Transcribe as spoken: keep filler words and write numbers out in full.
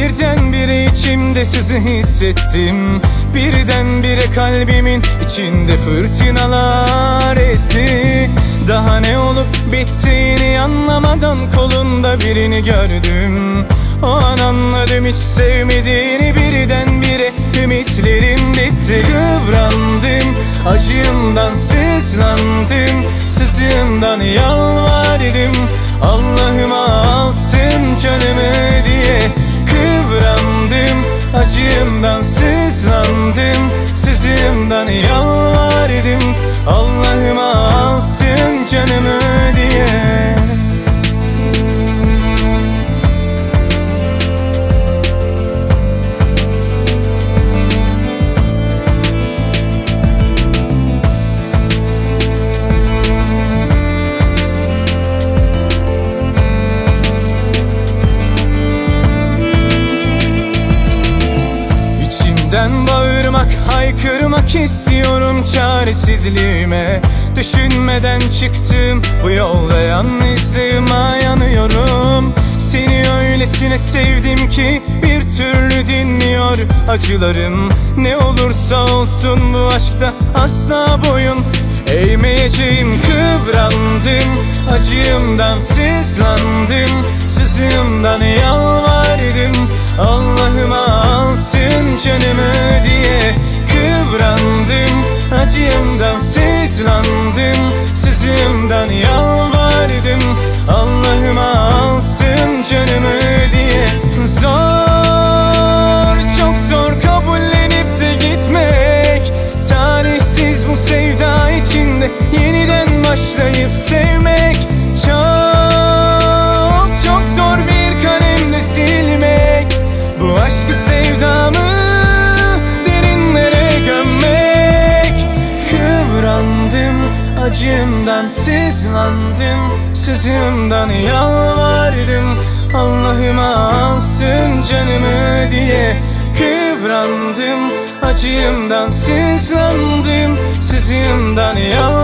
Birdenbire içimde sızı hissettim. Birdenbire kalbimin içinde fırtınalar esti. Daha ne olup bittiğini anlamadan kolunda birini gördüm. O an anladım hiç sevmediğini. Birdenbire ümitlerim bitti. Kıvrandım, acımdan sızlandım, sızımdan yalvardım, Allah'ıma alsın canımı diye. Kıvrandım, acımdan sızlandım, sızımdan yalvardım, Allah'ıma alsın canımı diye. Ben bağırmak, haykırmak istiyorum çaresizliğime. Düşünmeden çıktım bu yolda, yalnızlığıma yanıyorum. Seni öylesine sevdim ki bir türlü dinmiyor acılarım. Ne olursa olsun bu aşkta asla boyun eğmeyeceğim. Kıvrandım, acımdan sızlandım, sızımdan yalvardım, Allah'ıma alsın canımı diye. Kıvrandım, acımdan sızlandım, sızımdan yalvardım, Allah'ıma alsın canımı diye. Zor, çok zor kabullenip de gitmek. Talihsiz bu sevda içinde yeniden başlayıp sevmek. Çok, çok zor bir kalemle silmek bu aşkı, sevdamı derinlere gömmek. Kıvrandım, acımdan sızlandım, sızımdan yalvardım, Allah'ıma alsın canımı diye. Kıvrandım, acımdan sızlandım, sızımdan yalvardım,